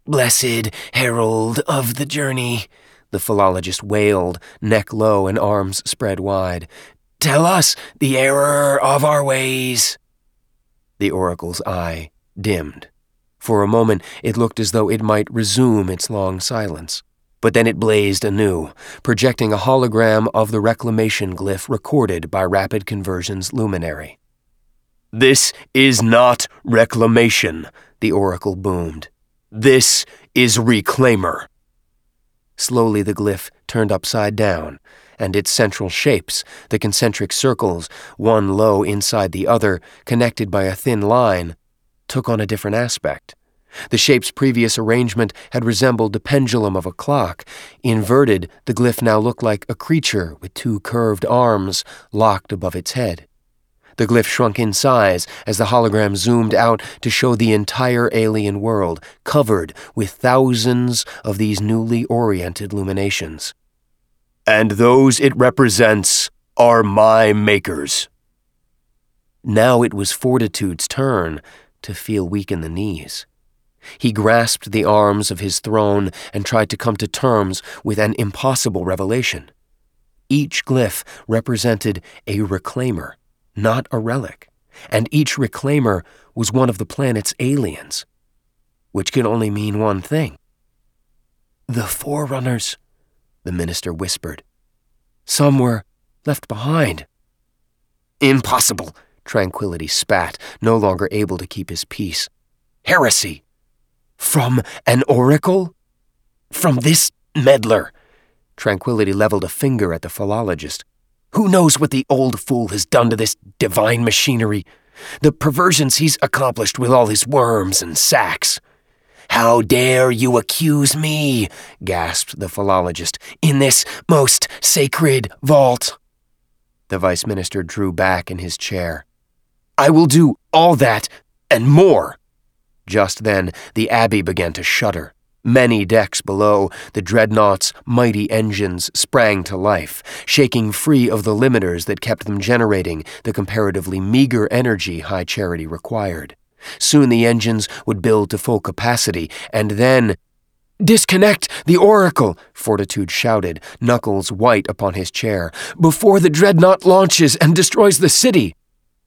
Blessed herald of the journey, the philologist wailed, neck low and arms spread wide. Tell us the error of our ways. The oracle's eye dimmed. For a moment it looked as though it might resume its long silence. But then it blazed anew, projecting a hologram of the reclamation glyph recorded by Rapid Conversion's luminary. This is not reclamation, the oracle boomed. This is reclaimer. Slowly the glyph turned upside down, and its central shapes, the concentric circles, one low inside the other, connected by a thin line, took on a different aspect. The shape's previous arrangement had resembled the pendulum of a clock. Inverted, the glyph now looked like a creature with two curved arms locked above its head. The glyph shrunk in size as the hologram zoomed out to show the entire alien world, covered with thousands of these newly oriented luminations. And those it represents are my makers. Now it was Fortitude's turn to feel weak in the knees. He grasped the arms of his throne and tried to come to terms with an impossible revelation. Each glyph represented a reclaimer, not a relic, and each reclaimer was one of the planet's aliens, which could only mean one thing. The Forerunners, the minister whispered. Some were left behind. Impossible, Tranquility spat, no longer able to keep his peace. Heresy! From an oracle? From this meddler? Tranquility leveled a finger at the philologist. Who knows what the old fool has done to this divine machinery? The perversions he's accomplished with all his worms and sacks. How dare you accuse me, gasped the philologist, in this most sacred vault? The vice minister drew back in his chair. I will do all that and more. Just then, the abbey began to shudder. Many decks below, the dreadnought's mighty engines sprang to life, shaking free of the limiters that kept them generating the comparatively meager energy High Charity required. Soon the engines would build to full capacity, and then— Disconnect the oracle, Fortitude shouted, knuckles white upon his chair, before the dreadnought launches and destroys the city.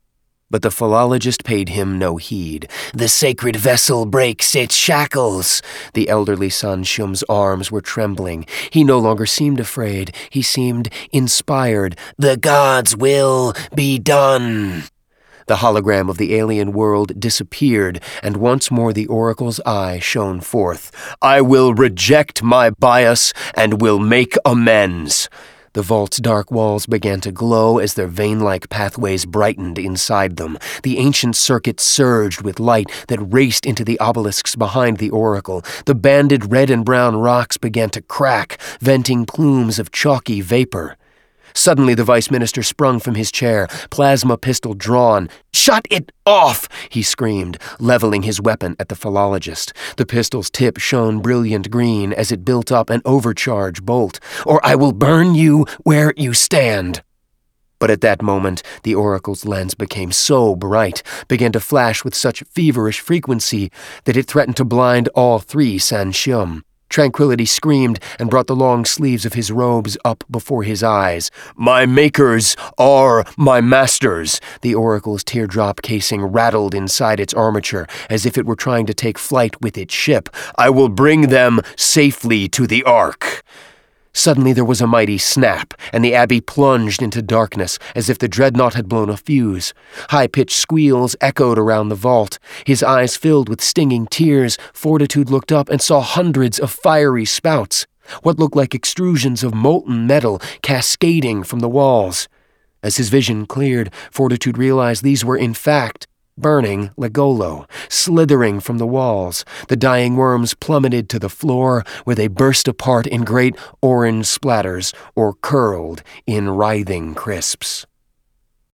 But the philologist paid him no heed. The sacred vessel breaks its shackles. The elderly San Shum's arms were trembling. He no longer seemed afraid. He seemed inspired. The gods' will be done. The hologram of the alien world disappeared, and once more the oracle's eye shone forth. I will reject my bias and will make amends. The vault's dark walls began to glow as their vein-like pathways brightened inside them. The ancient circuit surged with light that raced into the obelisks behind the oracle. The banded red and brown rocks began to crack, venting plumes of chalky vapor. Suddenly the vice minister sprung from his chair, plasma pistol drawn. Shut it off, he screamed, leveling his weapon at the philologist. The pistol's tip shone brilliant green as it built up an overcharge bolt. Or I will burn you where you stand. But at that moment, the oracle's lens became so bright, began to flash with such feverish frequency, that it threatened to blind all three San Shum. Tranquility screamed and brought the long sleeves of his robes up before his eyes. My makers are my masters. The oracle's teardrop casing rattled inside its armature as if it were trying to take flight with its ship. I will bring them safely to the Ark. Suddenly there was a mighty snap, and the abbey plunged into darkness as if the dreadnought had blown a fuse. High-pitched squeals echoed around the vault. His eyes filled with stinging tears, Fortitude looked up and saw hundreds of fiery spouts, what looked like extrusions of molten metal cascading from the walls. As his vision cleared, Fortitude realized these were, in fact, burning Legolo, slithering from the walls. The dying worms plummeted to the floor, where they burst apart in great orange splatters or curled in writhing crisps.